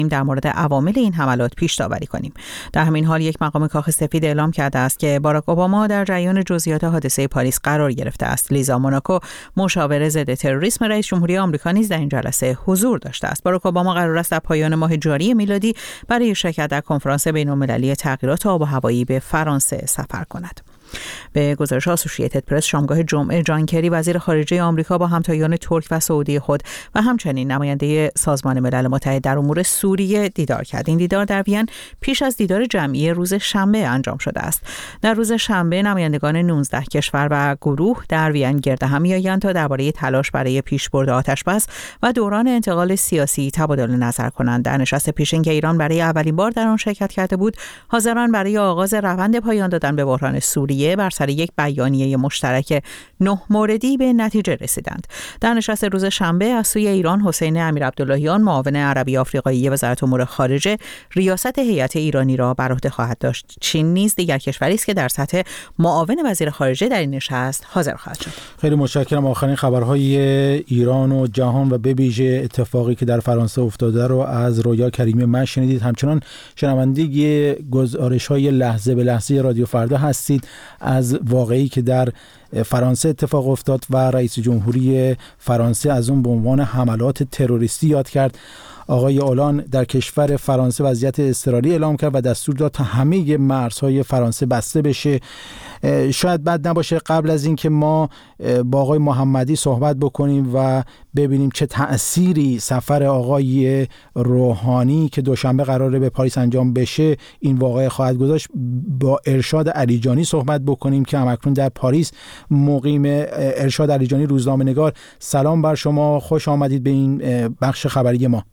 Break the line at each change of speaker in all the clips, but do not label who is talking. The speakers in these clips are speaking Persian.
در مورد عوامل این حملات پیش داوری کنیم. در همین حال یک مقام کاخ سفید اعلام کرده است که باراک اوباما در جریان جزئیات حادثه پاریس قرار گرفته است. لیزا موناکو، مشاور ضد تروریسم رئیس جمهوری آمریکا، نیز در این جلسه حضور داشته است. باراک اوباما قرار است در پایان ماه جاری میلادی برای شرکت در کنفرانس بین‌المللی تغییرات آب و هوایی به فرانسه سفر کند. به گزارش آسوشییتد پرس، شامگاه جمعه جان کری وزیر خارجه آمریکا با همتایان ترک و سعودی خود و همچنین نماینده سازمان ملل متحد در امور سوریه دیدار کرد. این دیدار در وین پیش از دیدار جمعی روز شنبه انجام شده است. در روز شنبه نمایندگان 19 کشور و گروه در وین گرد هم می‌آیند تا درباره تلاش برای پیشبرد آتش‌بس و دوران انتقال سیاسی تبادل نظر کنند. در نشست پیشین که ایران برای اولین بار در آن شرکت کرده بود، حاضران برای آغاز روند پایان دادن به بحران سوریه بر سر یک بیانیه مشترک 9 موردی به نتیجه رسیدند. در نشست روز شنبه از سوی ایران، حسین امیرعبداللهیان، معاون عربی آفریقایی وزارت امور خارجه، ریاست هیئت ایرانی را بر عهده خواهد داشت. چین نیز دیگر کشوری است که در سطح معاون وزیر خارجه در این نشست حاضر خواهد شد.
خیلی متشکرم. آخرین خبرهای ایران و جهان و به ویژه اتفاقی که در فرانسه افتاده رو از رویا کریمی من شنیدید. همچنان شنونده گزارش‌های لحظه به لحظه رادیو فردا هستید از واقعی که در فرانسه اتفاق افتاد و رئیس جمهوری فرانسه از اون به عنوان حملات تروریستی یاد کرد. آقای اولان در کشور فرانسه وضعیت اضطراری اعلام کرد و دستور داد تا همه مرزهای فرانسه بسته بشه. شاید بد نباشه قبل از این که ما با آقای محمدی صحبت بکنیم و ببینیم چه تأثیری سفر آقای روحانی که دوشنبه قراره به پاریس انجام بشه این واقعه خواهد گذاشت. با ارشاد علیجانی صحبت بکنیم که همکنون در پاریس مقیم. ارشاد علیجانی، روزنامه‌نگار، سلام بر شما، خوش آمدید به این بخش خبری ما.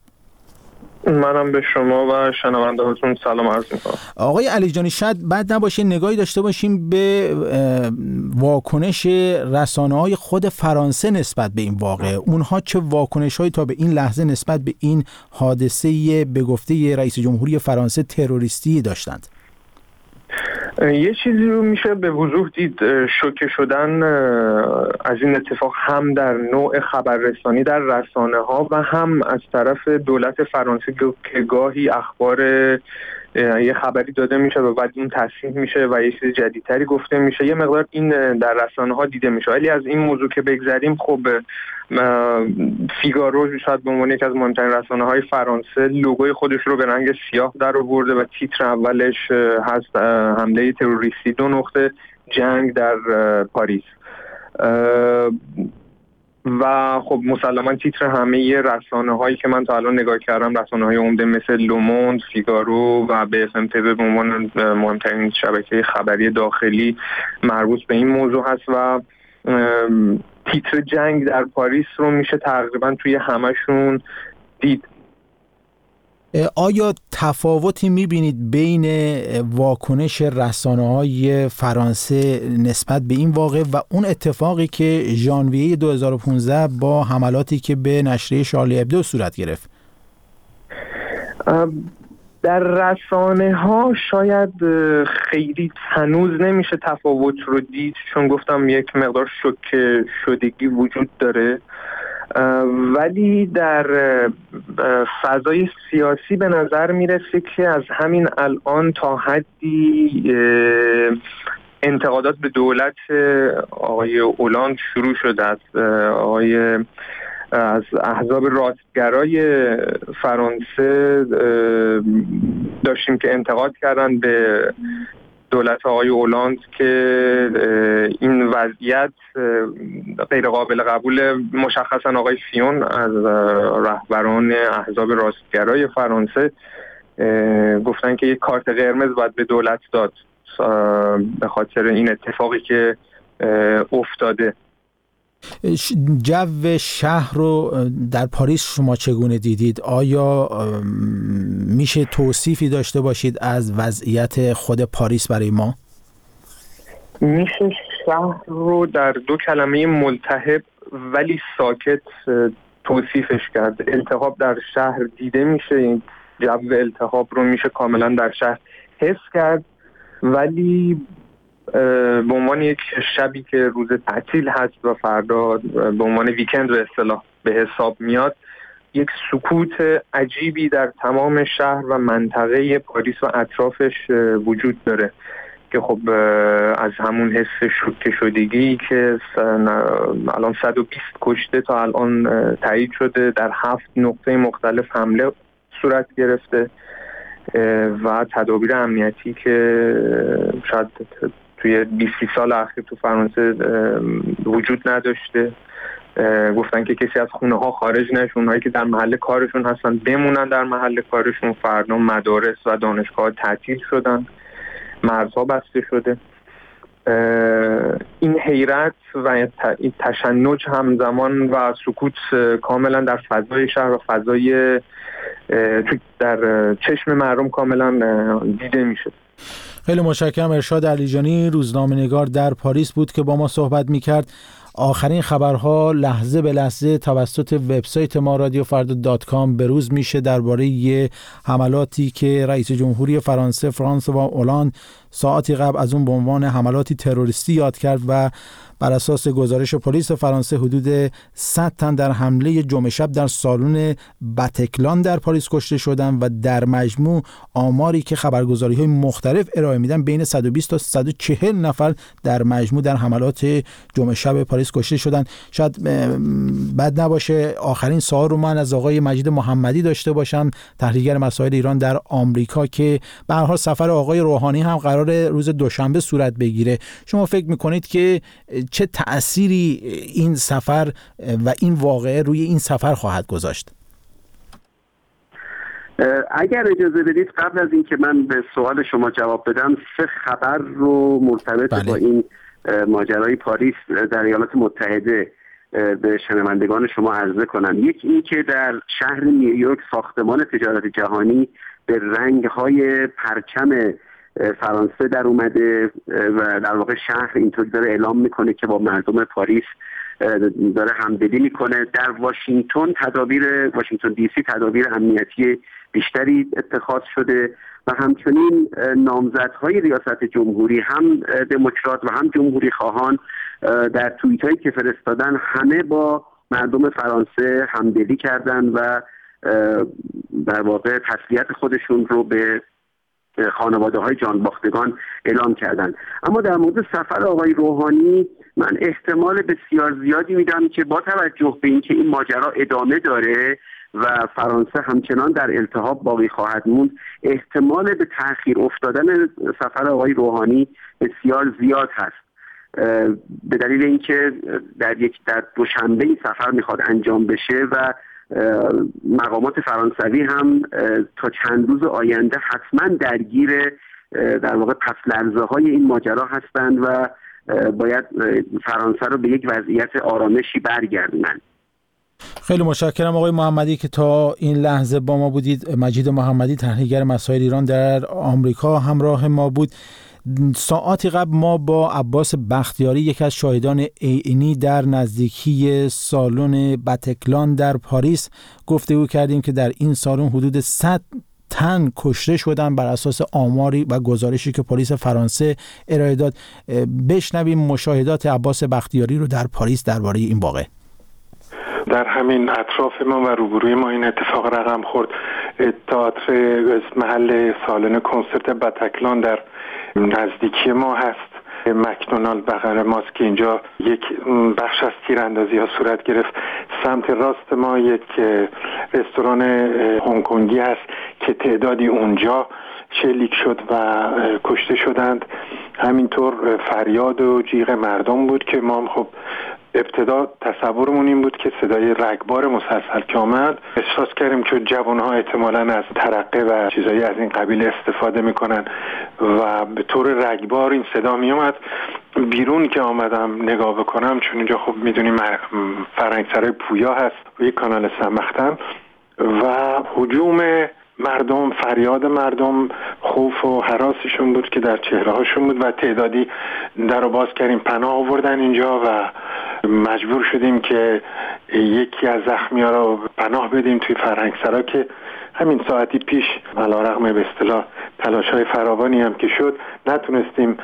منم به شما و شنوندهاتون سلام عرض می‌کنم.
آقای علیجانی، شاید بد نباشه نگاهی داشته باشیم به واکنش رسانه‌های خود فرانسه نسبت به این واقعه. اونها چه واکنش‌هایی تا به این لحظه نسبت به این حادثه به گفته رئیس جمهوری فرانسه تروریستی داشتند؟
یه چیزی رو میشه به وضوح دید. شوکه شدن از این اتفاق هم در نوع خبررسانی در رسانه‌ها و هم از طرف دولت فرانسه که گاهی اخبار یه خبری داده میشه و بعد این تصحیح میشه و یه چیز جدیدتری گفته میشه. یه مقدار این در رسانه‌ها دیده میشه. ولی از این موضوع که بگذریم، خب فیگارو شاید به عنوان یکی از مهمترین رسانه‌های فرانسه لوگوی خودش رو به رنگ سیاه در آورده و تیتر اولش هست حمله تروریستی 2 نقطه جنگ در پاریس. و خب مسلما تیتر همه رسانه‌هایی که من تا الان نگاه کردم، رسانه‌های عمده مثل لوموند، فیگارو و BFM TV به عنوان مهمترین شبکه خبری داخلی مربوط به این موضوع هست و تیتر جنگ در پاریس رو میشه تقریبا توی همشون دید.
آیا تفاوتی میبینید بین واکنش رسانه‌های فرانسه نسبت به این واقعه و اون اتفاقی که ژانویه 2015 با حملاتی که به نشریه شارلی ابدو صورت گرفت؟
در رسانه‌ها شاید خیلی هنوز نمیشه تفاوت رو دید، چون گفتم یک مقدار شوکه شدگی وجود داره. ولی در فضای سیاسی به نظر میرسه که از همین الان تا حدی انتقادات به دولت آقای اولاند شروع شده است. از احزاب راستگرای فرانسه داشتیم که انتقاد کردن به دولت آقای اولاند که این وضعیت غیر قابل قبول. مشخصا آقای فیون از رهبران احزاب راستگرای فرانسه گفتن که یک کارت قرمز باید به دولت داد به خاطر این اتفاقی که افتاده.
جو شهر رو در پاریس شما چگونه دیدید؟ آیا میشه توصیفی داشته باشید از وضعیت خود پاریس برای ما؟
میشه شهر رو در 2 کلمه ملتهب ولی ساکت توصیفش کرد. التهاب در شهر دیده میشه، این جو التهاب رو میشه کاملا در شهر حس کرد، ولی به عنوان یک شبی که روز تعطیل هست و فردا به عنوان ویکند به اصطلاح به حساب میاد، یک سکوت عجیبی در تمام شهر و منطقه پاریس و اطرافش وجود داره که خب از همون حس شوکه شدگی که الان 120 کشته تا الان تایید شده، در 7 نقطه مختلف حمله صورت گرفته و تدابیر امنیتی که شاید توی 20 سال اخیر تو فرانسه وجود نداشته. گفتن که کسی از خونه ها خارج نشه، اونهایی که در محل کارشون هستن بمونن در محل کارشون. فردا مدارس و دانشگاه تعطیل شدن، مرزها بسته شده. این حیرت و این تشنج همزمان و سکوت کاملا در فضای شهر و فضای در چشم مردم کاملا دیده میشه.
خیلی متشکرم. ارشاد علیجانی، روزنامه‌نگار در پاریس بود که با ما صحبت میکرد. آخرین خبرها لحظه به لحظه توسط وبسایت ما radiofrda.com بروز میشه درباره حملاتی که رئیس جمهوری فرانسه فرانسوا اولاند ساعتی قبل از اون به عنوان حملاتی تروریستی یاد کرد و بر اساس گزارش پلیس فرانسه حدود 100 تن در حمله جمعه شب در سالن بتکلان در پاریس کشته شدند و در مجموع آماری که خبرگزاری‌های مختلف ارائه میدن بین 120 تا 140 نفر در مجموع در حملات جمعه شب پاریس کشته شدند. شاید بد نباشه آخرین سوال رو من از آقای مجید محمدی داشته باشم، تحلیلگر مسائل ایران در آمریکا، که به هر حال سفر آقای روحانی هم قرار روز دوشنبه صورت بگیره. شما فکر میکنید که چه تأثیری این سفر و این واقعه روی این سفر خواهد گذاشت؟
اگر اجازه بدید قبل از اینکه من به سوال شما جواب بدم 3 خبر رو مرتبط با این ماجرای پاریس در ایالات متحده به شنوندگان شما عرضه کنم. یکی این که در شهر نیویورک ساختمان تجارت جهانی به رنگ‌های پرچم فرانسه در اومده و در واقع شهر اینطوری داره اعلام میکنه که با مردم پاریس داره همدلی میکنه. در واشنگتن دی سی تدابیر امنیتی بیشتری اتخاذ شده و همچنین نامزدهای ریاست جمهوری هم دموکرات و هم جمهوری خواهان در توییت هایی که فرستادن همه با مردم فرانسه همدلی کردن و در واقع تسلیت خودشون رو به خانواده های جانباختگان اعلام کردند. اما در مورد سفر آقای روحانی من احتمال بسیار زیادی میدم که با توجه به اینکه این ماجرا ادامه داره و فرانسه همچنان در التهاب باقی خواهد موند، احتمال به تأخیر افتادن سفر آقای روحانی بسیار زیاد هست، به دلیل اینکه در دوشنبه این سفر میخواد انجام بشه و مقامات فرانسوی هم تا چند روز آینده حتما درگیر در واقع پس لرزه های این ماجرا هستند و باید فرانسه رو به یک وضعیت آرامشی برگردونن.
خیلی متشکرم آقای محمدی که تا این لحظه با ما بودید. مجید محمدی، تحلیلگر مسائل ایران در آمریکا، همراه ما بود. ساعتی قبل ما با عباس بختیاری، یک از شاهدان عینی در نزدیکی سالن بتکلان در پاریس، گفتگو کردیم که در این سالن حدود 100 تن کشته شدن بر اساس آماری و گزارشی که پلیس فرانسه ارائه داد. بشنویم مشاهدات عباس بختیاری رو در پاریس درباره این واقعه.
در همین اطراف ما و روبروی ما این اتفاق رقم خورد. تئاتر محل سالن کنسرت بتکلان در نزدیکی ما هست، مکدونالد بغل ماست که اینجا یک بخش از تیراندازی ها صورت گرفت. سمت راست ما یک رستوران هنگ کنگی هست که تعدادی اونجا شلیک شد و کشته شدند. همینطور فریاد و جیغ مردم بود که ما خب ابتدا تصورمون این بود که صدای رگبار مسلسل که آمد احساس کردیم که جوانها احتمالاً از ترقه و چیزایی از این قبیل استفاده میکنن و به طور رگبار این صدا میومد. بیرون که آمدم نگاه بکنم، چون اینجا خب میدونیم فرنگسرای پویا هست و یک کانال سمختن، و هجوم مردم، فریاد مردم، خوف و هراسشون بود که در چهره هاشون بود و تعدادی در رو باز کردیم، پناه آوردن اینجا و مجبور شدیم که یکی از زخمی‌ها رو پناه بدیم توی فرهنگسرا که همین ساعتی پیش علیرغم به اصطلاح تلاش‌های فراوانی هم که شد نتونستیم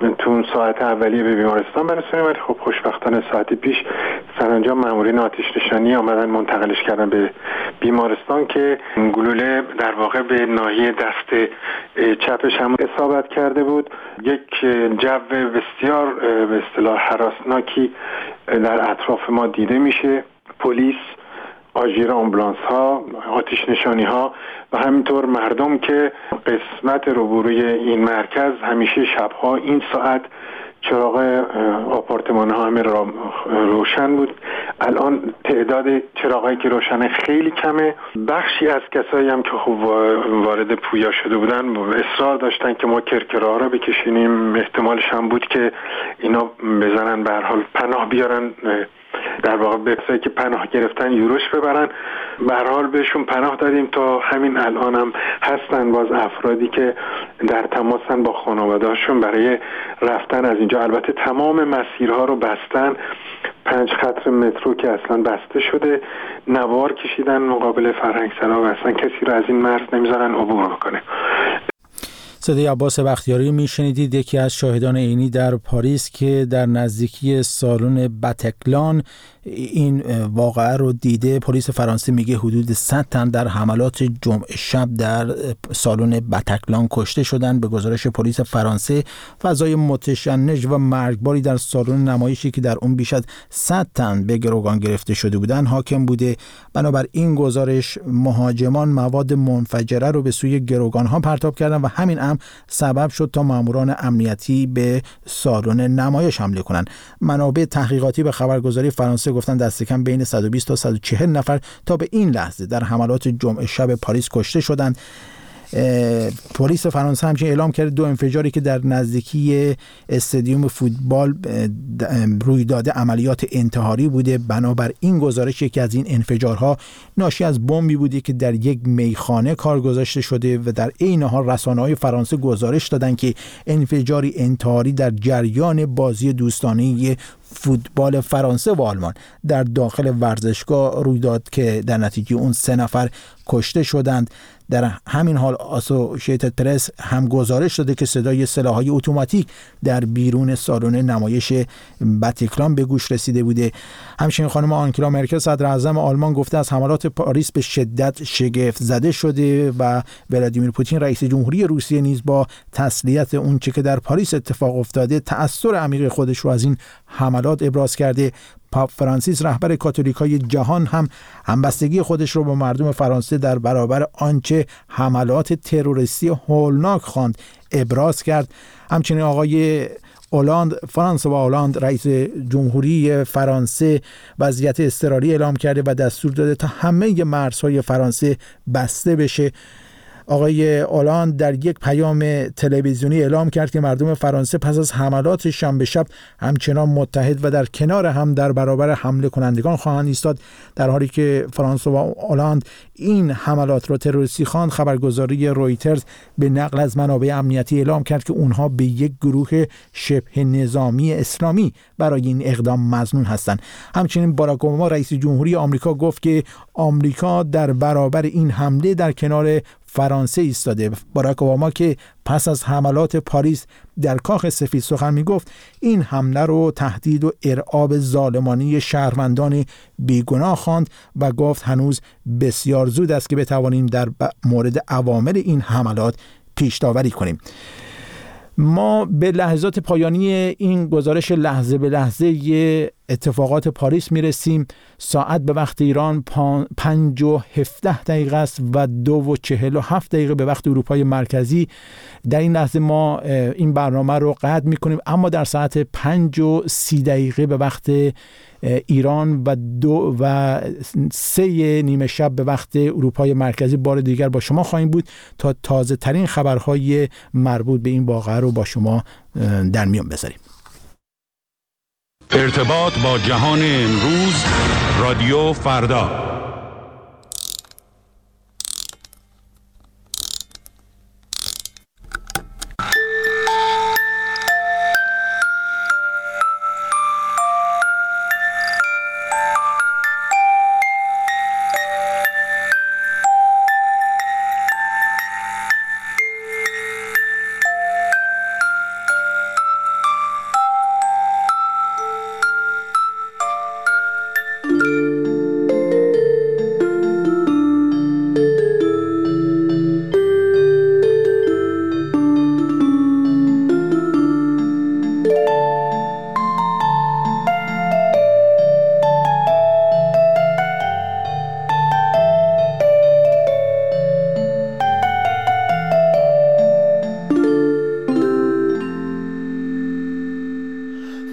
تو اون ساعت اولیه به بیمارستان برسونیم، ولی خب خوشبختانه ساعتی پیش سرانجام مامورین آتش نشانی آمدن منتقلش کردن به بیمارستان که گلوله در واقع به ناحیه دست چپش هم اصابت کرده بود. یک جو بسیار به اصطلاح هراسناکی در اطراف ما دیده میشه. پلیس، آژیر آمبولانس ها، آتش نشانی ها و همینطور مردم که قسمت روبروی این مرکز همیشه شبها این ساعت چراغ آپارتمان ها همه روشن بود. الان تعداد چراغایی که روشنه خیلی کمه. بخشی از کسایی هم که خب وارد پویا شده بودن اصرار داشتن که ما کرکرها را بکشینیم. احتمالش هم بود که اینا بزنن به هر حال پناه بیارن، در واقع به کسایی که پناه گرفتن یوروش ببرن. به هر حال بهشون پناه دادیم. تا همین الان هم هستن باز افرادی که در تماسن با خانواده‌هاشون برای رفتن از اینجا. البته تمام مسیرها رو بستن. 5 خط مترو که اصلا بسته شده، نوار کشیدن مقابل فرهنگسرا و اصلا کسی رو از این مرز نمیذارن عبور بکنه.
صدای عباس بختیاری میشنیدید، یکی از شاهدان عینی در پاریس که در نزدیکی سالن بتکلان این واقعه رو دیده. پلیس فرانسه میگه حدود 100 تن در حملات جمعه شب در سالن بتکلان کشته شدن. به گزارش پلیس فرانسه فضای متشنج و مرگباری در سالن نمایشی که در اون بیش از 100 تن به گروگان گرفته شده بودن حاکم بوده. بنابر این گزارش مهاجمان مواد منفجره رو به سوی گروگان ها پرتاب کردن و همین امر سبب شد تا ماموران امنیتی به سالن نمایش حمله کنند. منابع تحقیقاتی به خبرگزاری فرانسه گفتن دست کم بین 120 تا 140 نفر تا به این لحظه در حملات جمعه شب پاریس کشته شدند. پلیس فرانسه همچنین اعلام کرد 2 انفجاری که در نزدیکی استادیوم فوتبال روی داده عملیات انتحاری بوده. بنابر این گزارش یکی از این انفجارها ناشی از بمبی بوده که در یک میخانه کار گذاشته شده و در عین حال رسانه‌های فرانسه گزارش دادند که انفجاری انتحاری در جریان بازی دوستانه فوتبال فرانسه و آلمان در داخل ورزشگاه روی داد که در نتیجه اون 3 نفر کشته شدند. در همین حال اسوشییتد پرس هم گزارش داده که صدای سلاح‌های اتوماتیک در بیرون سالن نمایش بتکلان به گوش رسیده بوده. همچنین خانم آنگلا مرکل صدر اعظم آلمان گفته از حملات پاریس به شدت شگفت زده شده و ولادیمیر پوتین رئیس جمهوری روسیه نیز با تسلیت اون چه که در پاریس اتفاق افتاده تأثیر عمیق خودش رو از این حملات ابراز کرده. پاپ فرانسیس رهبر کاتولیکای جهان هم همبستگی خودش رو با مردم فرانسه در برابر آنچه حملات تروریستی هولناک خواند ابراز کرد. همچنین آقای اولاند، فرانسوا اولاند رئیس جمهوری فرانسه وضعیت اضطراری اعلام کرده و دستور داده تا همه مرزهای فرانسه بسته بشه. آقای اولاند در یک پیام تلویزیونی اعلام کرد که مردم فرانسه پس از حملات شنبه شب همچنان متحد و در کنار هم در برابر حمله کنندگان خواهند ایستاد. در حالی که فرانسوا اولاند این حملات را تروریستی خواند، خبرگزاری رویترز به نقل از منابع امنیتی اعلام کرد که اونها به یک گروه شبه نظامی اسلامی برای این اقدام مظنون هستند. همچنین باراک اوباما رئیس جمهوری آمریکا گفت که آمریکا در برابر این حمله در کنار فرانسه ایستاده. باراک اوباما که پس از حملات پاریس در کاخ سفید سخن میگفت این حمله رو تهدید و ارعاب ظالمانه شهروندان بیگناه خواند و گفت هنوز بسیار زود است که بتوانیم در مورد عوامل این حملات پیش داوری کنیم. ما به لحظات پایانی این گزارش لحظه به لحظه اتفاقات پاریس میرسیم. ساعت به وقت ایران 5:17 است و 2:47 به وقت اروپای مرکزی. در این لحظه ما این برنامه رو قطع میکنیم، اما در ساعت 5:30 به وقت ایران و 3 نیمه شب به وقت اروپای مرکزی بار دیگر با شما خواهیم بود تا تازه ترین خبرهای مربوط به این واقعه رو با شما در میان بذاریم.
ارتباط با جهان امروز، رادیو فردا.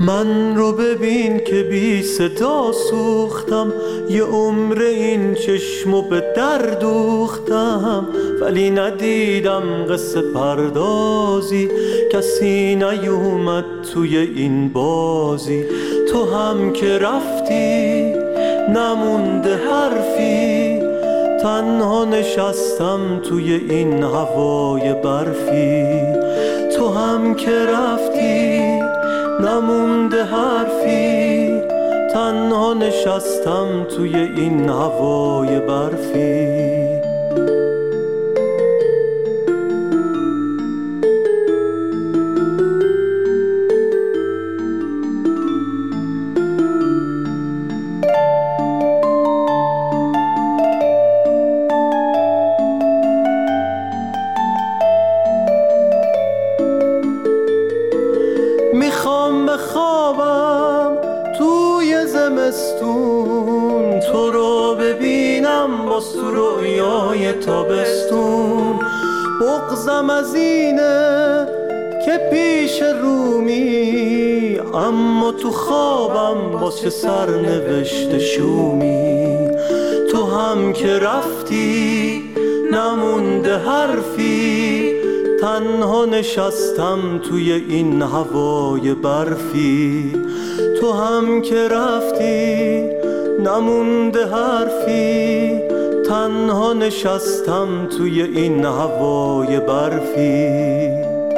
من رو ببین که بی صدا سوختم، یه عمر این چشمو به در دوختم، ولی ندیدم قصه پردازی، کسی نیومد توی این بازی. تو هم که رفتی نمونده حرفی، تنها نشستم توی این هوای برفی. تو هم که رفتی نمونده حرفی، تنها نشستم توی این هوای برفی. میخوام بخوابم توی زمستون، تو رو ببینم باز تو رویای تابستون. بغضم از اینه که پیش رومی، اما تو خوابم باز چه سرنوشت شومی. تو هم که رفتی نمونده حرفی، تنها نشستم توی این هوای برفی. تو هم که رفتی نمونده حرفی، تنها نشستم توی این هوای برفی.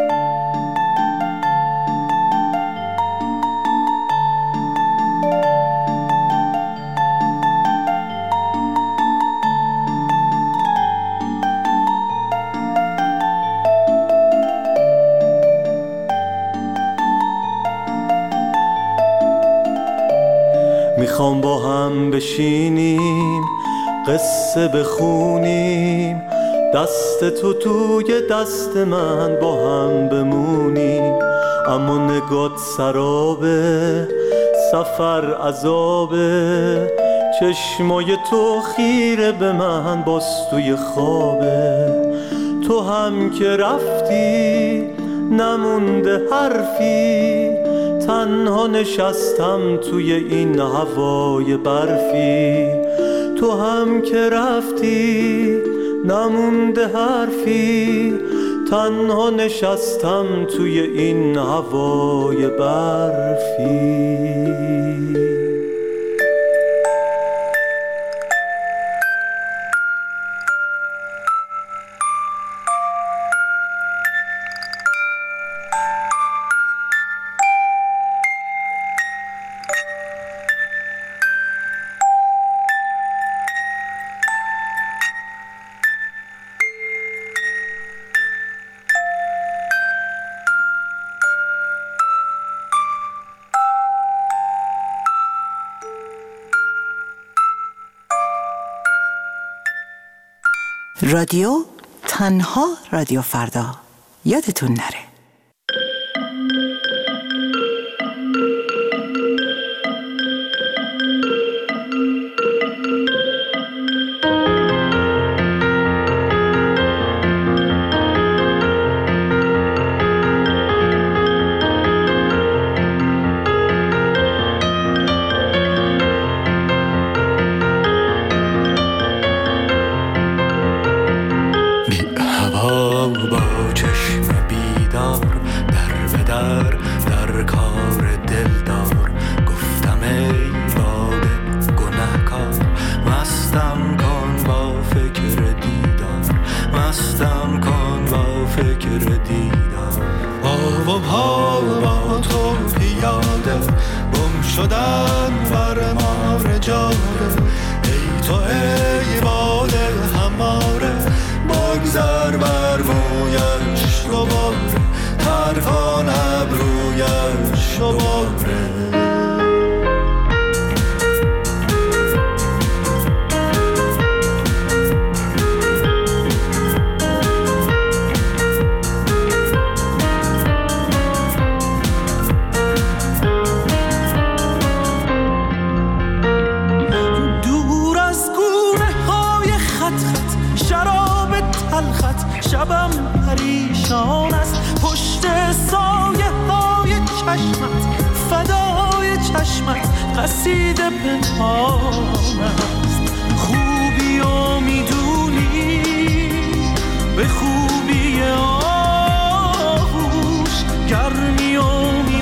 میخوام با هم بشینیم قصه بخونیم، دست تو توی دست من با هم بمونیم. اما نگات سرابه، سفر عذابه، چشمای تو خیره به من باز توی خوابه. تو هم که رفتی نمونده حرفی، تنها نشستم توی این هوای برفی. تو هم که رفتی نمونده حرفی، تنها نشستم توی این هوای برفی.
رادیو تنها رادیو فردا، یادتون نره.
شبم پریشان است پشت سایه های چشمت،
فدای چشمت قصیده پنهان است. خوبی و میدونی به خوبی آغوش گرمی و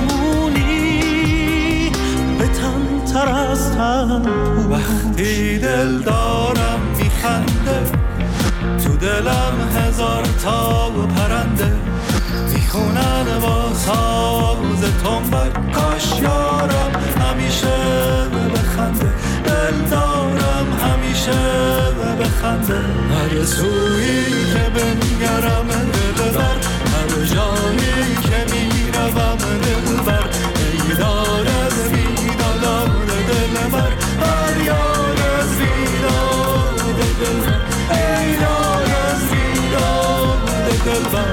میمونی به تن تر از تن. وقتی دل دارم میخنده تو دلم هزار تا پرنده میخونن با ساز تنبک. کاش یارم همیشه بخنده، دل دارم همیشه بخنده. هر سویی که بنگرم دلبر، هر جایی که میروم دلبر. ای دار از بیدادار دلبر، هر یار از بیداد دلبر. ای دار از بیداد دلبر.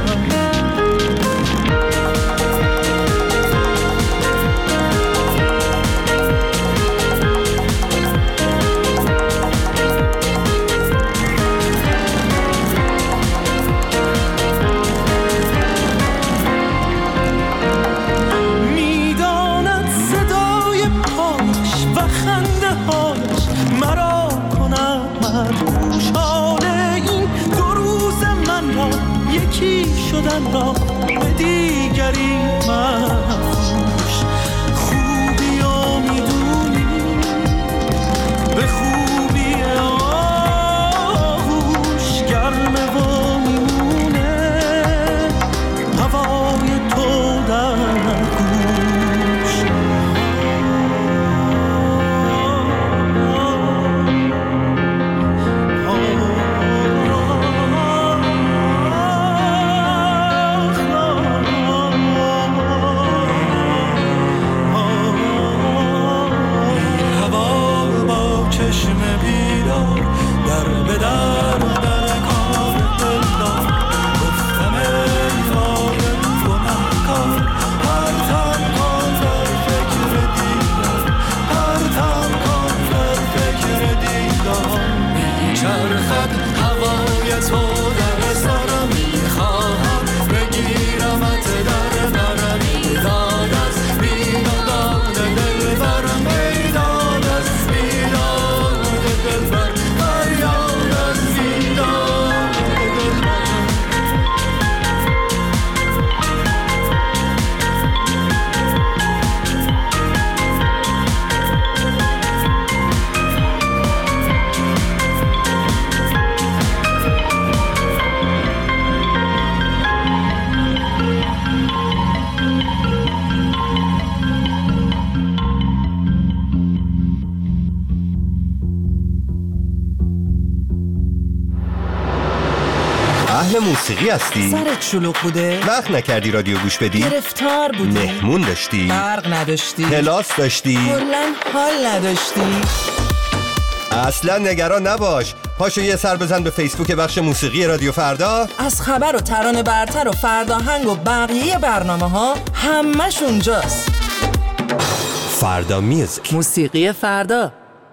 شدن را به دیگری مفروش. خوبی و میدونی به خوبی آغوش گرمه و میمونه هوای تو در گوش.
موسیقی هستی؟
سرت شلوغ بوده؟
وقت نکردی رادیو گوش بدی؟
گرفتار بودی؟
مهمون داشتی؟
برق نداشتی؟
کلاس داشتی؟
کلاً حال نداشتی؟
اصلا نگران نباش، پاشو یه سر بزن به فیسبوک بخش موسیقی رادیو فردا.
از خبر و ترانه برتر و فرداهنگ و بقیه برنامه ها همش اونجاست.
فردا میوزیک،
موسیقی فردا.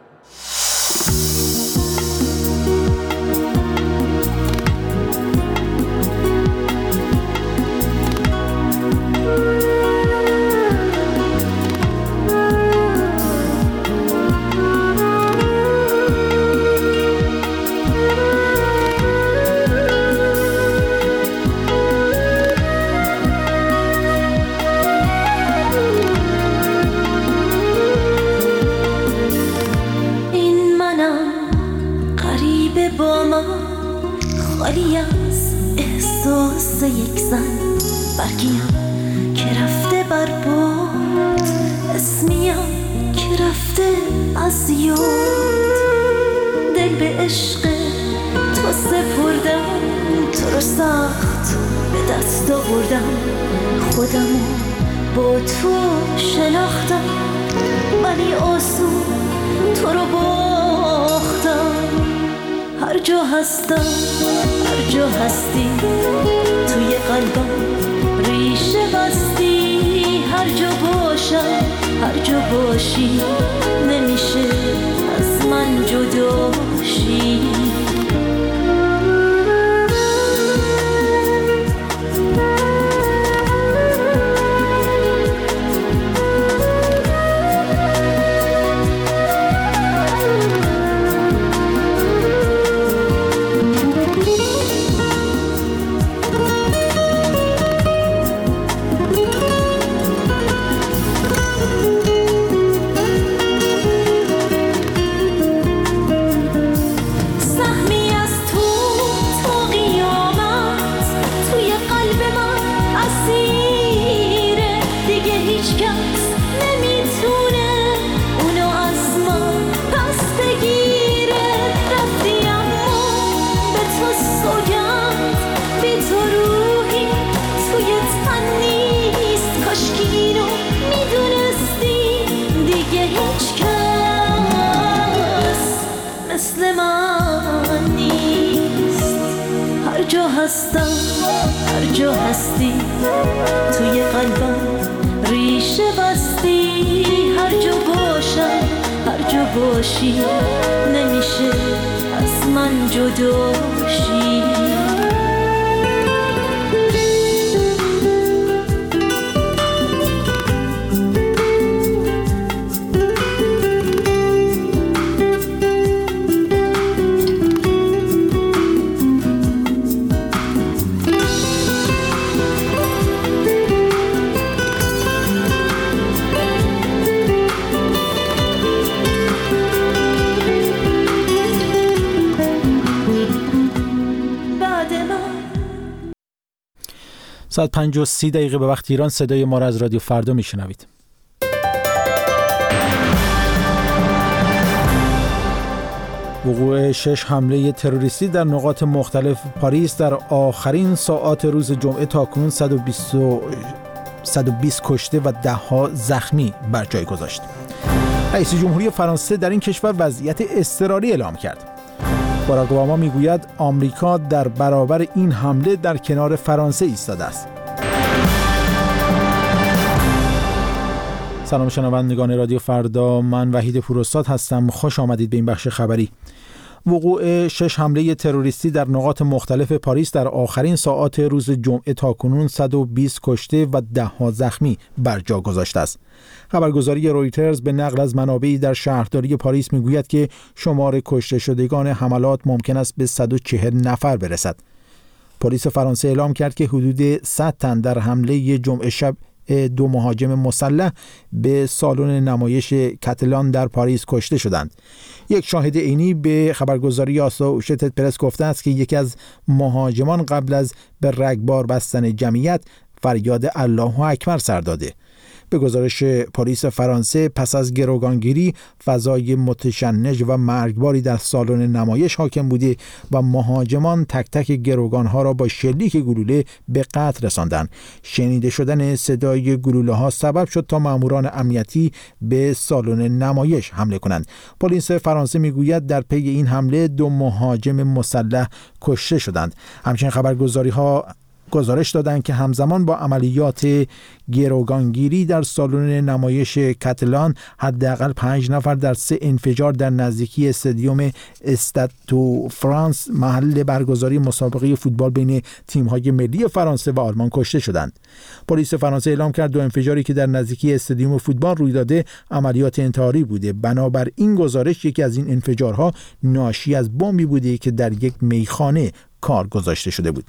خالی از احساس یک زن، برگیم که رفته بر باد، اسمیم که رفته از یاد. دل به عشق تو سپردم، تو رو سخت به دست آوردم، خودمو با تو شناختم، ولی آسون تو رو باختم. هر جا هستم، هر جا هستی، توی قلبم ریشه بستی. هر جا باشم، هر جا باشی، نمیشه از من جدا شی. هستم هر جا هستی توی قلبم ریشه بستی هر جا باشم هر جا باشی نمیشه از من جدا شی
ساعت 5:30 به وقت ایران صدای ما را از رادیو فردا میشنوید. وقوع 6 حمله تروریستی در نقاط مختلف پاریس در آخرین ساعات روز جمعه تاکنون 120 کشته و ده‌ها زخمی بر جای گذاشت. رئیس جمهوری فرانسه در این کشور وضعیت اضطراری اعلام کرد. باراک اوباما میگوید آمریکا در برابر این حمله در کنار فرانسه ایستاده است. سلام شنوندگان رادیو فردا، من وحید پوراستاد هستم. خوش آمدید به این بخش خبری. وقوع 6 حمله تروریستی در نقاط مختلف پاریس در آخرین ساعات روز جمعه تاکنون 120 کشته و ده‌ها زخمی بر جا گذاشته است. خبرگزاری رویترز به نقل از منابعی در شهرداری پاریس میگوید که شمار کشته شدگان حملات ممکن است به 140 نفر برسد. پلیس فرانسه اعلام کرد که حدود 100 تن در حمله جمعه شب 2 مهاجم مسلح به سالن نمایش کاتلان در پاریس کشته شدند. یک شاهد عینی به خبرگزاری آسوشیتد پرس گفته است که یکی از مهاجمان قبل از به رگبار بستن جمعیت فریاد الله اکبر سر داده. به گزارش پلیس فرانسه پس از گروگانگیری فضای متشنج و مرگباری در سالن نمایش حاکم بوده و مهاجمان تک تک گروگانها را با شلیک گلوله به قتل رساندند. شنیده شدن صدای گلوله ها سبب شد تا ماموران امنیتی به سالن نمایش حمله کنند. پلیس فرانسه میگوید در پی این حمله 2 مهاجم مسلح کشته شدند. همچنین خبرگزاری ها گزارش دادند که همزمان با عملیات گروگانگیری در سالن نمایش کاتلان حداقل 5 نفر در 3 انفجار در نزدیکی استادیوم استاد دو فرانس محل برگزاری مسابقه فوتبال بین تیم‌های ملی فرانسه و آلمان کشته شدند. پلیس فرانسه اعلام کرد 2 انفجاری که در نزدیکی استادیوم فوتبال روی داده عملیات انتحاری بوده. بنابر این گزارش یکی از این انفجارها ناشی از بمبی بوده که در یک میخانه کار گذاشته شده بود.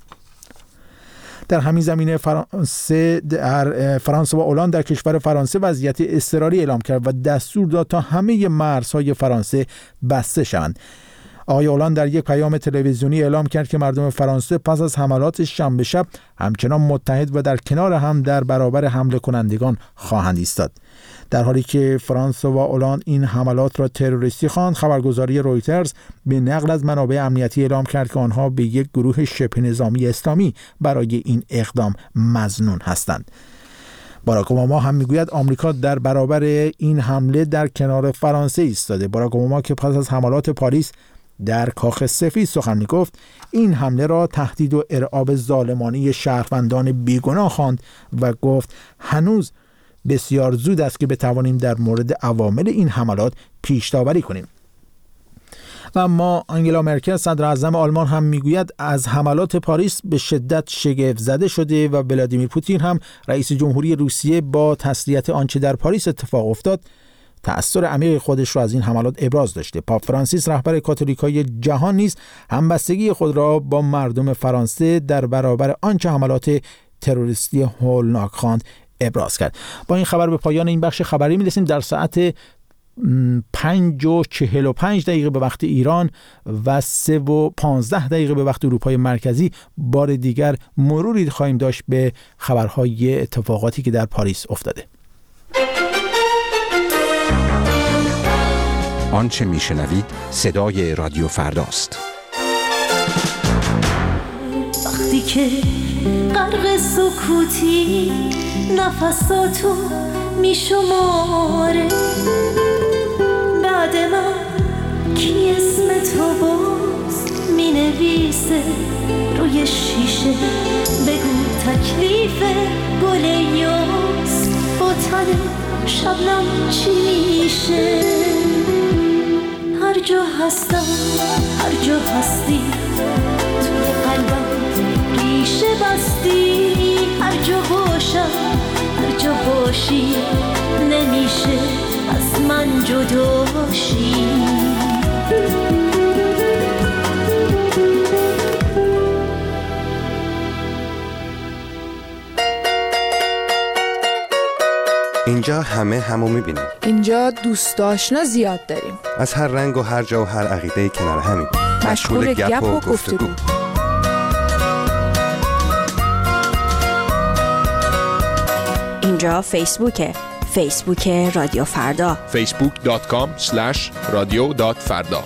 در همین زمینه فرانسه و اولان در کشور فرانسه وضعیت اضطراری اعلام کرد و دستور داد تا همه مرزهای فرانسه بسته شوند. آقای اولان در یک پیام تلویزیونی اعلام کرد که مردم فرانسه پس از حملات شنبه شب همچنان متحد و در کنار هم در برابر حمله کنندگان خواهند ایستاد. در حالی که فرانسه و اولان این حملات را تروریستی خواند، خبرگزاری رویترز به نقل از منابع امنیتی اعلام کرد که آنها به یک گروه شبه نظامی اسلامی برای این اقدام مظنون هستند. باراک اوباما هم میگوید آمریکا در برابر این حمله در کنار فرانسه ایستاده. باراک اوباما که پس از حملات پاریس در کاخ سفید سخن میگفت، این حمله را تهدید و ارعاب ظالمانه شهروندان بیگناه خواند و گفت هنوز بسیار زود است که بتوانیم در مورد عوامل این حملات پیش داوری کنیم. و اما آنگلا مرکل صدر اعظم آلمان هم میگوید از حملات پاریس به شدت شگفت زده شده و ولادیمیر پوتین هم رئیس جمهوری روسیه با تسلیت آنچه در پاریس اتفاق افتاد تأثیر عمیق خودش را از این حملات ابراز داشته. پاپ فرانسیس رهبر کاتولیکای جهان نیز همبستگی خود را با مردم فرانسه در برابر آنچه حملات تروریستی هولناک خواند ابراز کرد. با این خبر به پایان این بخش خبری می‌رسیم. در ساعت 5:45 به وقت ایران و 3:15 به وقت اروپای مرکزی بار دیگر مروری خواهیم داشت به خبرهای اتفاقاتی که در پاریس افتاده.
آنچه میشنوید صدای رادیو فرداست.
وقتی که غرق سکوتی نفساتو میشماره، بعد من کی اسم تو باز مینویسه روی شیشه بگو تکلیف گل یاس با تن شبنم چی میشه. هر جا هستم هر جا هستی توی قلبم ریشه بستی. هر جا باشم هر جا باشی نمیشه از من جداشی.
اینجا همه همو میبینیم.
اینجا دوست آشنا زیاد داریم.
از هر رنگ و هر جا و هر عقیده کنار همین.
مشغول گپ و گفتگو.
اینجا فیسبوکه. فیسبوک رادیو فردا.
facebook.com/radio.farda.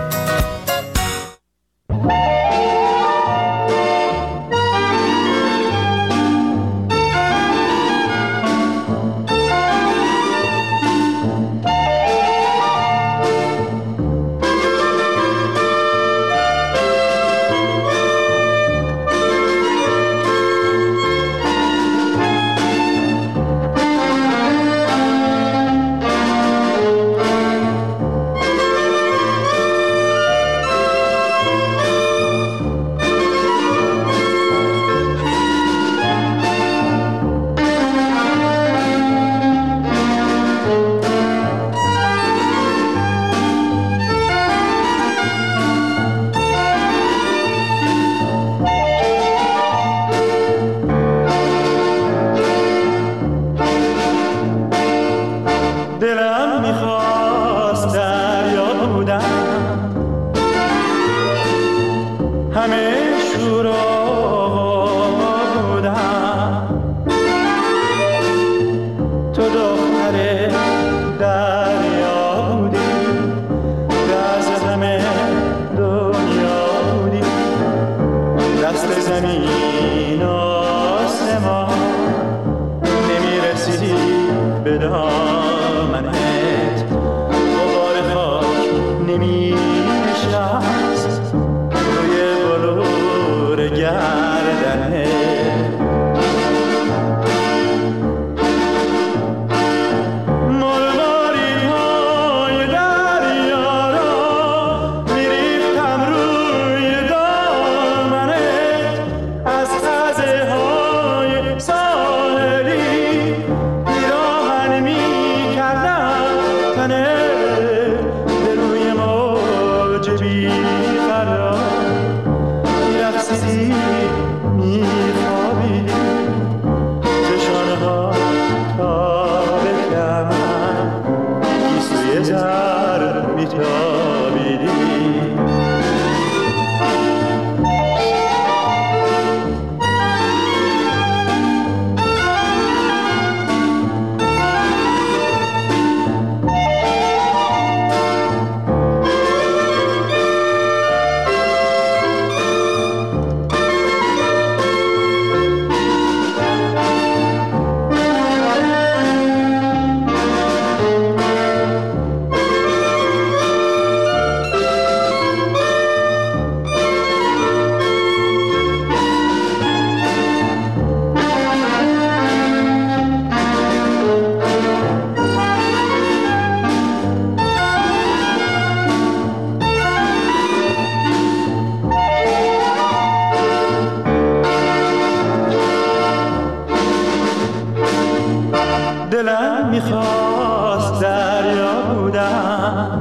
دلم میخواست دریا بودم،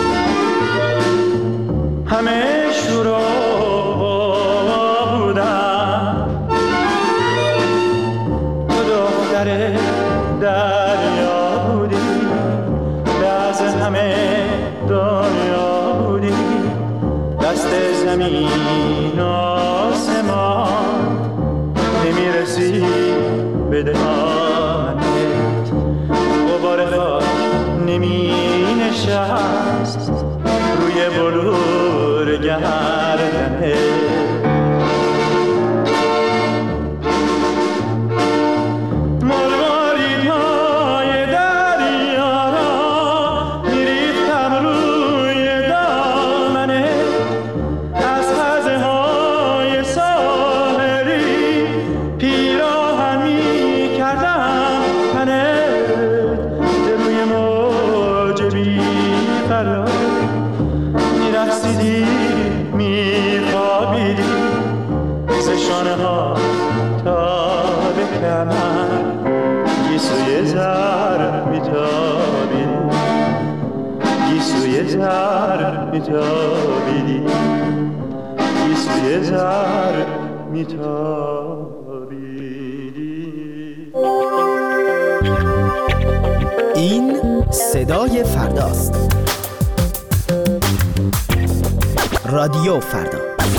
همه شورا بودم، تو دختر دریا بودی، از همه دنیا بودی، دست زمین آسمان نمیرسی به دهانت، غبار خاک نمی نشست روی بلور گردنت. کمر گیسوی زر میتابیدی گیسوی زر میتابیدی گیسوی زر میتابیدی.
این صدای فرداست. رادیو فردا.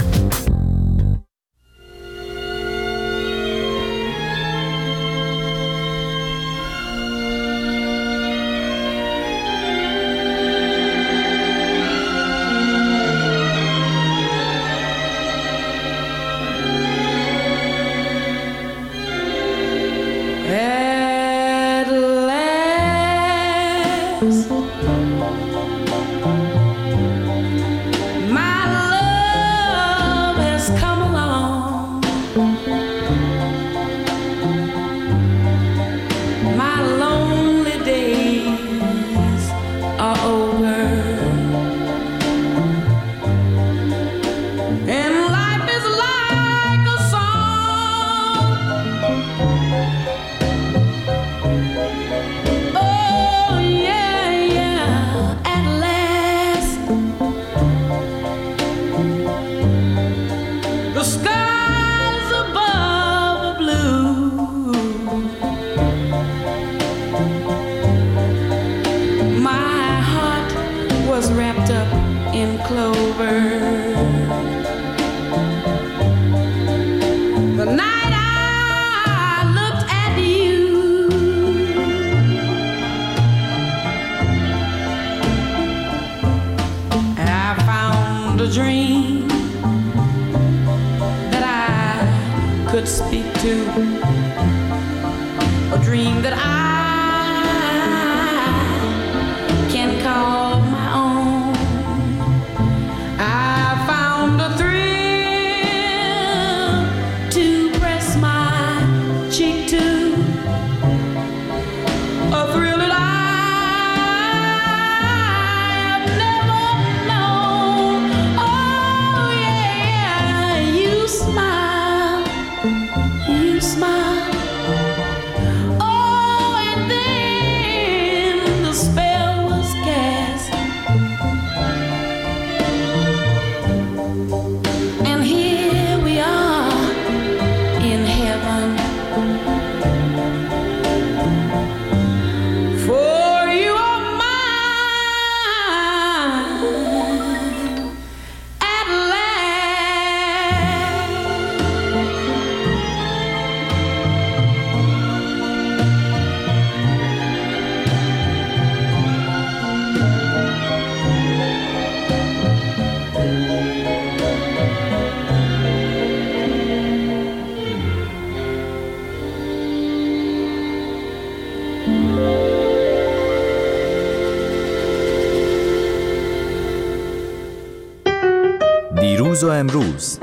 دیروز و امروز،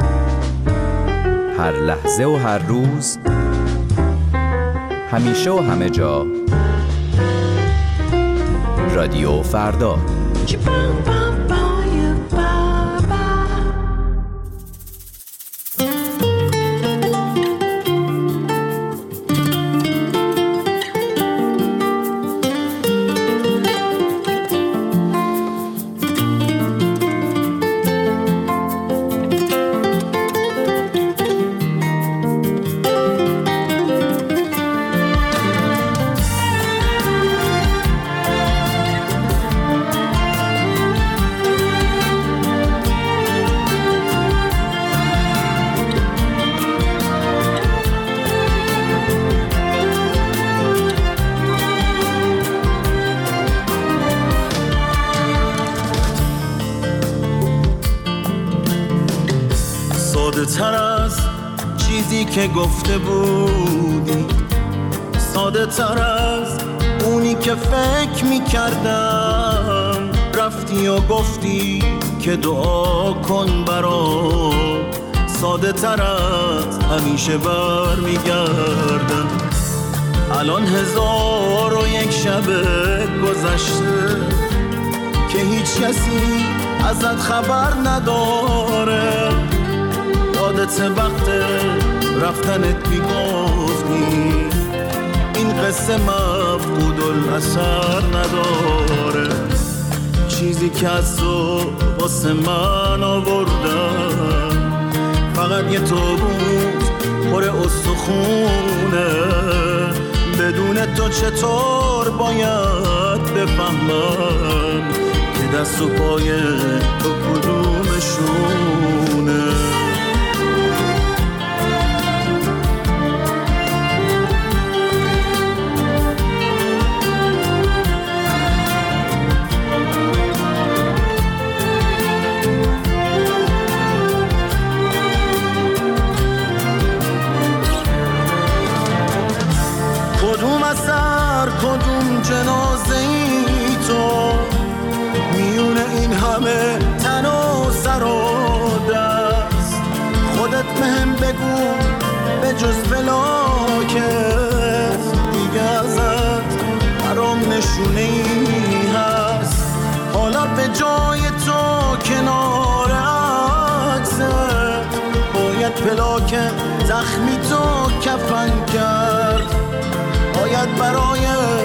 هر لحظه و هر روز، همیشه و همه جا، رادیو فردا.
تر از چیزی که گفته بودی، ساده تر از اونی که فکر می‌کردم. رفتی و گفتی که دعا کن برام، ساده تر از همیشه برمیگردم. الان 1001 شب گذشته که هیچ کسی ازت خبر نداره. یادت وقت رفتنت میگفتی بخونی این قصه مفقود الاثر نداره. چیزی که از تو واسه من آوردم فقط یه تابوت پر استخونه. بدون تو چطور باید بفهمم که دست و پای تو کدومشونه. کدوم اثر کدوم جنازه ای تو میون این همه تن و سر و دست. خودت بهم بگو به جز فلاکت دیگه ازت برام نشونه ای هست. حالا به جای تو کنار عکست باید پلاک زخمی تو کفن کرد. باید برای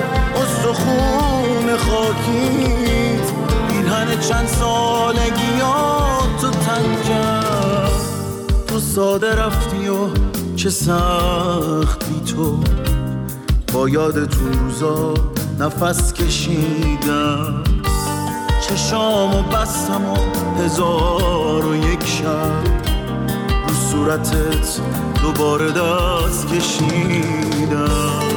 استخون خاکیت پیرهن چند سالگیاتو تن کرد. تو ساده رفتی و چه سخت بی تو با یاد تو روزا نفس کشیدم. چشامو بستم و 1001 شب رو صورتت دوباره دست کشیدم.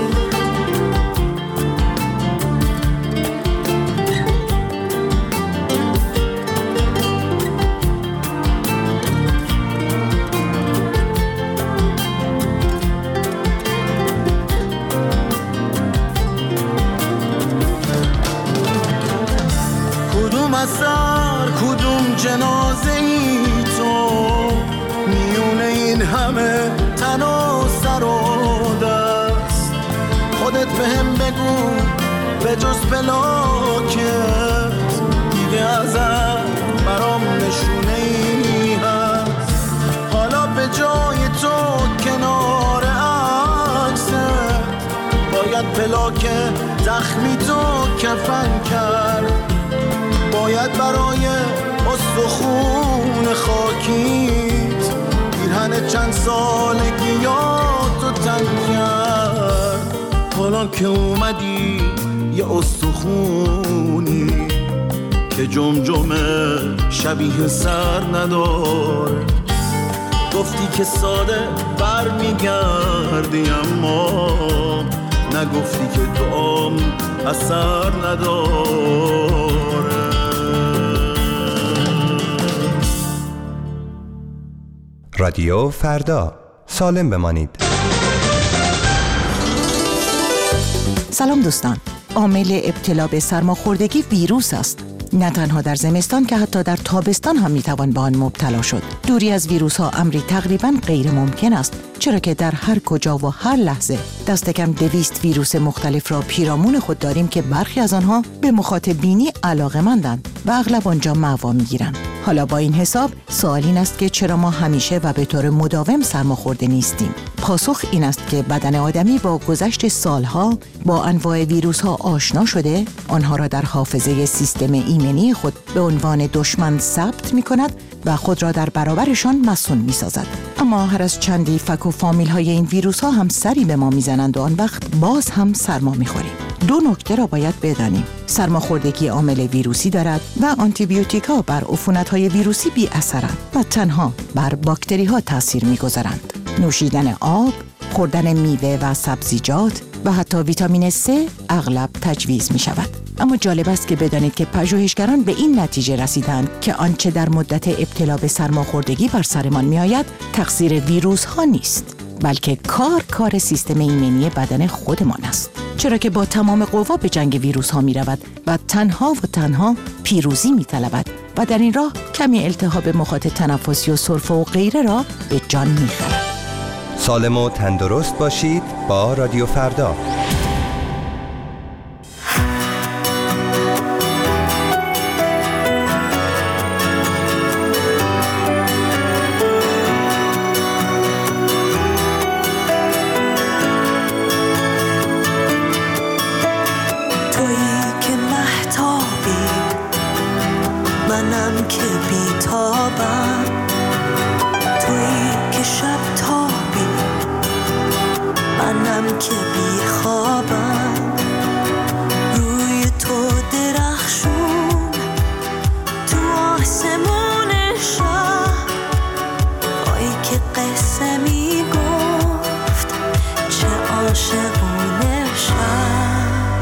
اثر کدوم جنازه ای تو میونه این همه تن و سر و دست. خودت بهم بگو به جز پلاکت دیگه ازت برام نشونه ای هست. حالا به جای تو کنار عکست باید پلاک زخمی تو کفن کرد. باید برای استخون خاکیت پیرهن چند سالگیاتو تن کرد. حالا که اومدی یه استخونی که جمجمه شبیه سر نداره. گفتی که ساده برمیگردی اما نگفتی که دعام اثر نداره.
رادیو فردا، سالم بمانید.
سلام دوستان. عامل ابتلا به سرماخوردگی ویروس است. نه تنها در زمستان که حتی در تابستان هم میتوان به آن مبتلا شد. دوری از ویروس ها امری تقریبا غیر ممکن است، چرا که در هر کجا و هر لحظه دست کم 200 ویروس مختلف را پیرامون خود داریم که برخی از آنها به مخاطب بینی علاقه‌مندند و اغلب آنجا مأوا می‌گیرند. حالا با این حساب سوال این است که چرا ما همیشه و به طور مداوم سرماخورده نیستیم؟ پاسخ این است که بدن آدمی با گذشت سالها با انواع ویروس‌ها آشنا شده، آنها را در حافظه سیستم ایمنی خود به عنوان دشمن ثبت می‌کند و خود را در برابرشان مسئول می‌سازد. اما هر از چندی فک و فامیل‌های این ویروس‌ها هم سری به ما می‌زنند و آن وقت باز هم سرما می‌خوریم. 2 نکته را باید بدانیم. سرماخوردگی عامل ویروسی دارد و آنتیبیوتیک‌ها بر عفونت‌های ویروسی بی اثرند و تنها بر باکتری‌ها تأثیر می‌گذارند. نوشیدن آب، خوردن میوه و سبزیجات و حتی ویتامین C اغلب تجویز می‌شود. اما جالب است که بدانید که پژوهشگران به این نتیجه رسیدند که آنچه در مدت ابتلا به سرماخوردگی بر سرمان می‌آید تقصیر ویروس‌ها نیست، بلکه کار سیستم ایمنی بدن خودمان است. چرا که با تمام قوا به جنگ ویروس ها می رود و تنها پیروزی می طلبد و در این راه کمی التهاب مخاط تنفسی و سرفه و غیره را به جان می خرد.
سالم و تندرست باشید با رادیو فردا.
که بی خوابم روی تو درخشون تو آسمون شب پایی که قصه می گفت چه عاشقونه شب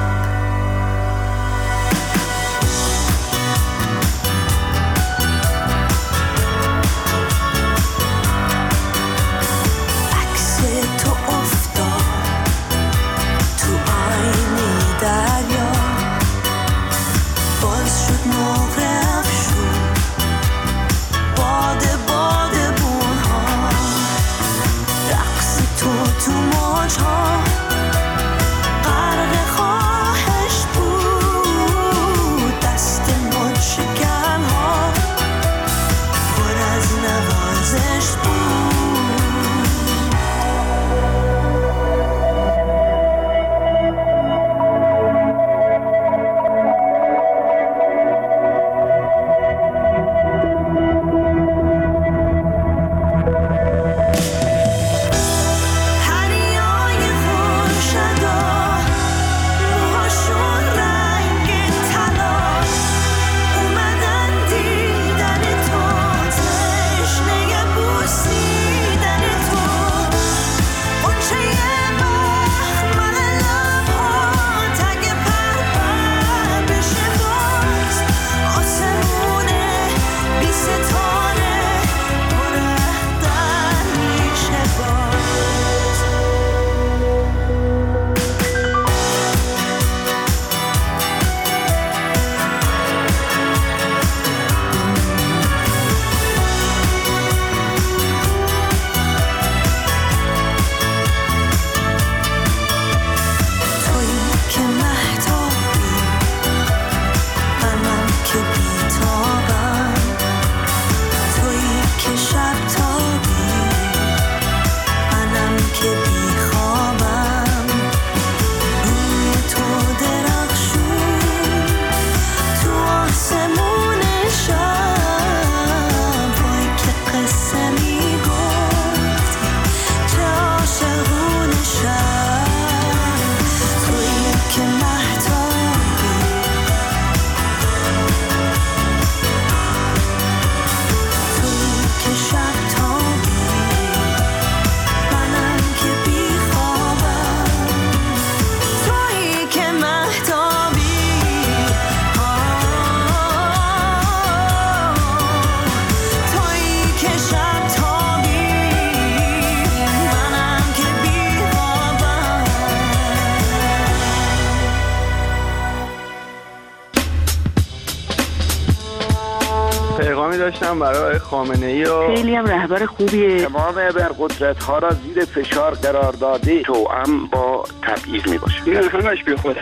داشتم برای خامنه‌ای و
خیلی هم رهبر خوبیه.
تمام ابرقدرت‌ها را زیر فشار قرار داده توأم با تبعیض میباشه. این همش بیخوده.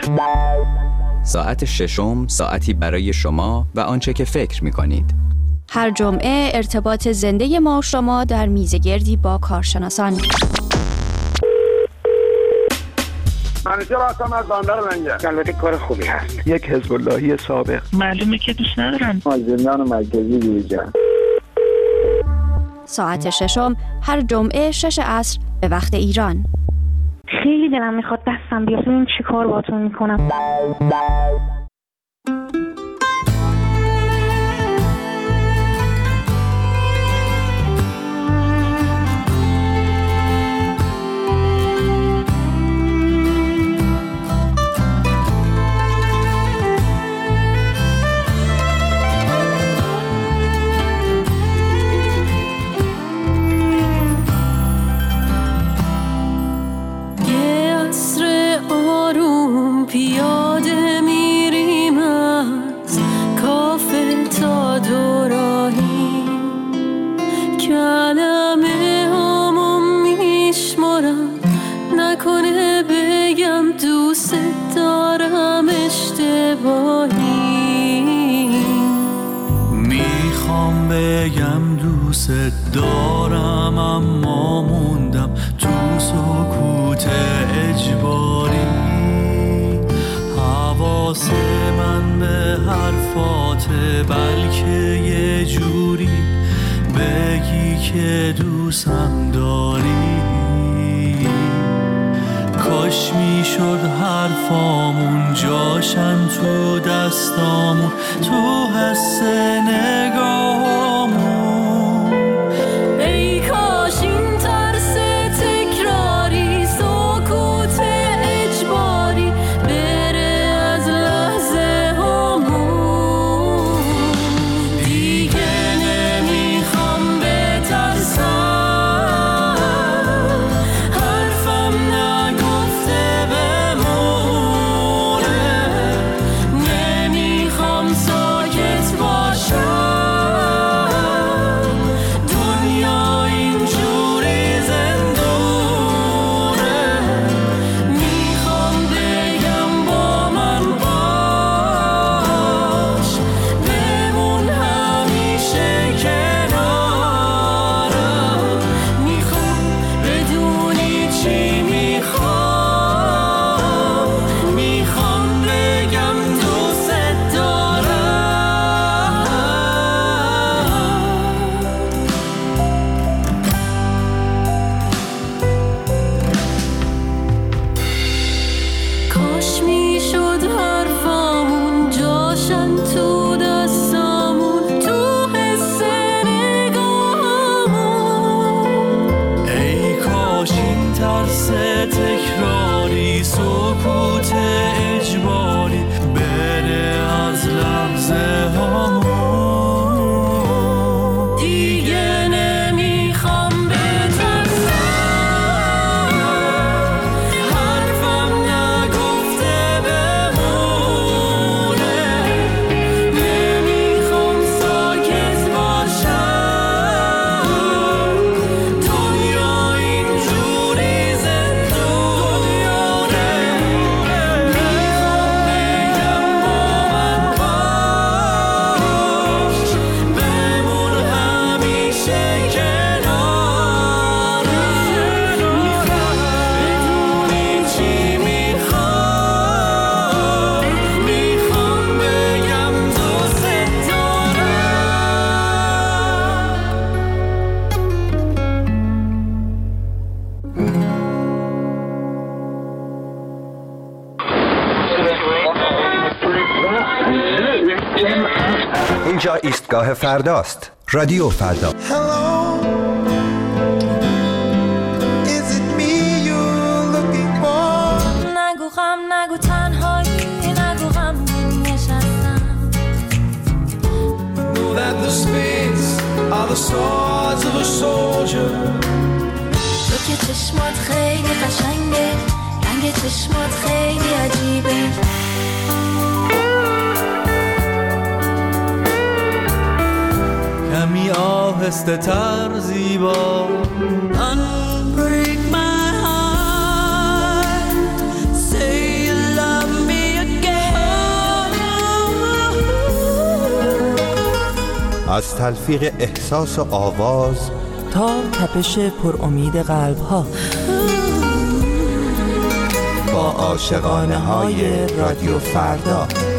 ساعت ششم ساعتی برای شما و آنچه که فکر می‌کنید.
هر جمعه ارتباط زنده ما و شما در میزگردی با کارشناسان.
منیجر هستم از بندر منجر. البته کار خوبی هست. یک حزب اللهی سابق.
معلومه که دوست ندارن.
زندان مرکزی دیجا.
ساعت ششم هر جمعه 6 عصر به وقت ایران.
خیلی دلم میخواد دستم بیاد ببینم چی کار باهاتون میکنم.
پیاده میریم از کافه تا دوراهی کلمه هامو میشمارم نکنه بگم دوست دارم اشتباهی
میخوام بگم دوست دارم اما موندم تو سکوت اجباری حواس من به حرفات بلکه یه جوری بگی که دوستم داری کاش کاش میشد حرفامون جاشن تو دستامون، تو حس نگاهامون.
ای کاش این ترس تکراری، سکوت اجباری بره از لحظه هامون. دیگه نمیخوام بترسم، حرفم نگفته بمونه. نمیخوام ساکت باشم، دنیا اینجوری زندونه. میخوام بگم با من باش، بمون همیشه کنارم. میخوام بدونی چی میخوام، میخوام بگم دوست دارم. کاش میشد حرفامون جاشن تو دستامون، تو حس نگاهامون.
ای کاش این ترس تکراری، سکوت اجباری بره از لحظه هامون.
دیگه نمیخوام بترسم، حرفم نگفته بمونه. نمیخوام ساکت باشم، دنیا اینجوری زندونه. میخوام بگم با من باش، بمون همیشه کنارم. میخوام بدونی چی میخوام، میخوام بگم دوست
اینجا ایستگاه فرداست. رادیو فردا.
نگو غم، نگو تنهایی، نگو غم نشستم. تو که چشمات خیلی قشنگه، رنگ چشمات خیلی عجیبه.
کمی آهسته تر زیبا.
Unbreak my heart, say you love me again.
از تلفیق احساس و آواز
تا تپش پر امید قلب ها،
با عاشقانه های رادیو فردا.